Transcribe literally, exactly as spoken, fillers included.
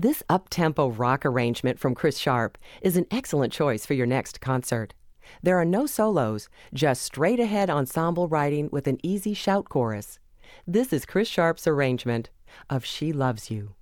This up-tempo rock arrangement from Chris Sharp is an excellent choice for your next concert. There are no solos, just straight-ahead ensemble writing with an easy shout chorus. This is Chris Sharp's arrangement of She Loves You.